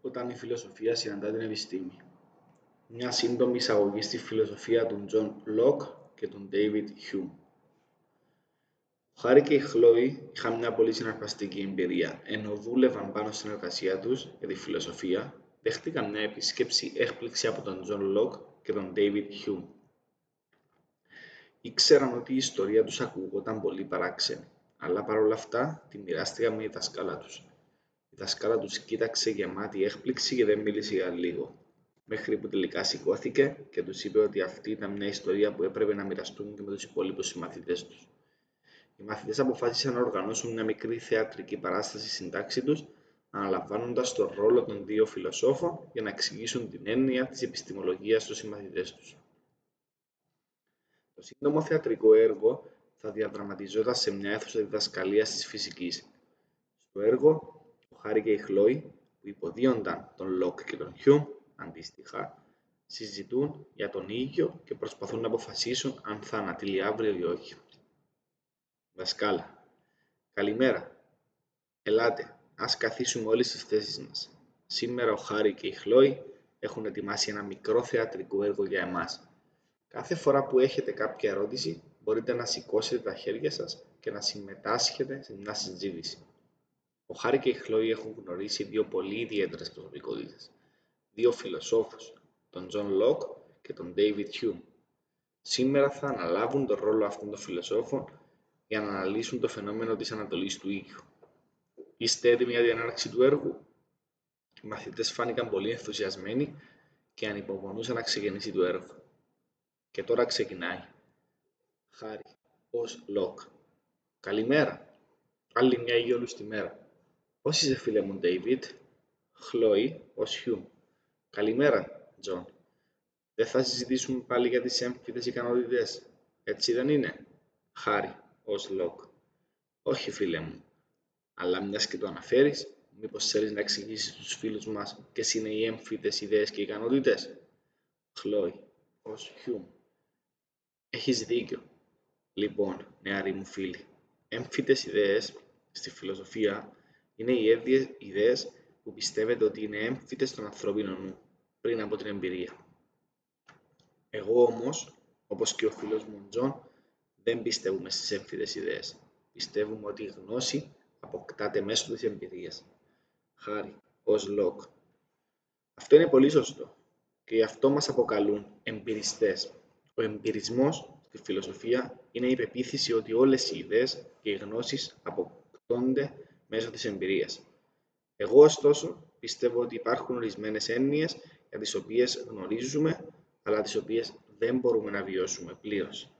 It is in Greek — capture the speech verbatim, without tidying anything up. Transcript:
Όταν η φιλοσοφία συναντά την επιστήμη. Μια σύντομη εισαγωγή στη φιλοσοφία του Τζον Λοκ και του Ντέιβιντ Χιούμ. Ο Χάρη και η Χλόι είχαν μια πολύ συναρπαστική εμπειρία. Ενώ δούλευαν πάνω στην εργασία τους για τη φιλοσοφία, δέχτηκαν μια επίσκεψη έκπληξη από τον Τζον Λοκ και τον Ντέιβιντ Χιούμ. Ήξεραν ότι η ιστορία τους ακούγονταν πολύ παράξενη, αλλά παρόλα αυτά τη μοιράστηκαν με τη δασκάλα τους. Η δασκάλα τους κοίταξε γεμάτη έκπληξη και δεν μίλησε για λίγο, μέχρι που τελικά σηκώθηκε και τους είπε ότι αυτή ήταν μια ιστορία που έπρεπε να μοιραστούν και με τους υπόλοιπους συμμαθητές τους. Οι μαθητές αποφάσισαν να οργανώσουν μια μικρή θεατρική παράσταση στην τάξη τους, αναλαμβάνοντας τον ρόλο των δύο φιλοσόφων για να εξηγήσουν την έννοια της επιστημολογίας στους συμμαθητές τους. Το σύντομο θεατρικό έργο θα διαδραματιζόταν σε μια αίθουσα διδασκαλίας της φυσικής. Στο έργο, ο Χάρη και η Χλόι, που υποδίονταν τον Λοκ και τον Χιούμ, αντίστοιχα, συζητούν για τον ήλιο και προσπαθούν να αποφασίσουν αν θα ανατείλει αύριο ή όχι. Δασκάλα. Καλημέρα. Ελάτε, ας καθίσουμε όλοι στις θέσεις μας. Σήμερα ο Χάρη και η Χλόι έχουν ετοιμάσει ένα μικρό θεατρικό έργο για εμάς. Κάθε φορά που έχετε κάποια ερώτηση, μπορείτε να σηκώσετε τα χέρια σας και να συμμετάσχετε σε μια συζήτηση. Ο Χάρη και η Χλόι έχουν γνωρίσει δύο πολύ ιδιαίτερες προσωπικότητες. Δύο φιλοσόφους, τον Τζον Λοκ και τον Ντέιβιντ Χιούμ. Σήμερα θα αναλάβουν τον ρόλο αυτών των φιλοσόφων για να αναλύσουν το φαινόμενο της ανατολής του ήλιου. Είστε έτοιμοι για την έναρξη του έργου? Οι μαθητές φάνηκαν πολύ ενθουσιασμένοι και ανυπομονούσαν να ξεκινήσει το έργο. Και τώρα ξεκινάει. Χάρη, ως Λοκ. Καλημέρα. Άλλη μια υγιόλουστη μέρα. Πώς είσαι, φίλε μου, Ντέιβιντ? Χλόι, ως Χιούμ. Καλημέρα, Τζον. Δεν θα συζητήσουμε πάλι για τις έμφυτες ικανότητες, έτσι δεν είναι? Χάρη, ως Λοκ. Όχι, φίλε μου. Αλλά μιας και το αναφέρεις, μήπως θέλεις να εξηγήσεις στους φίλους μας ποιες είναι οι έμφυτες ιδέες και ικανότητες? Χλόι, ως Χιούμ. Έχεις δίκιο. Λοιπόν, νεαροί μου φίλοι, έμφυτες ιδέες στη φιλοσοφία είναι οι ίδιες ιδέες που πιστεύετε ότι είναι έμφυτες στον ανθρώπινο νου πριν από την εμπειρία. Εγώ όμως, όπως και ο φίλος μου Τζον, δεν πιστεύουμε στις έμφυτες ιδέες. Πιστεύουμε ότι η γνώση αποκτάται μέσω της εμπειρίας. Χάρη, ως Λοκ. Αυτό είναι πολύ σωστό και γι' αυτό μας αποκαλούν εμπειριστές. Ο εμπειρισμός στη φιλοσοφία είναι η πεποίθηση ότι όλες οι ιδέες και οι γνώσεις αποκτώνται μέσω της εμπειρίας. Εγώ, ωστόσο, πιστεύω ότι υπάρχουν ορισμένες έννοιες για τις οποίες γνωρίζουμε, αλλά τις οποίες δεν μπορούμε να βιώσουμε πλήρως.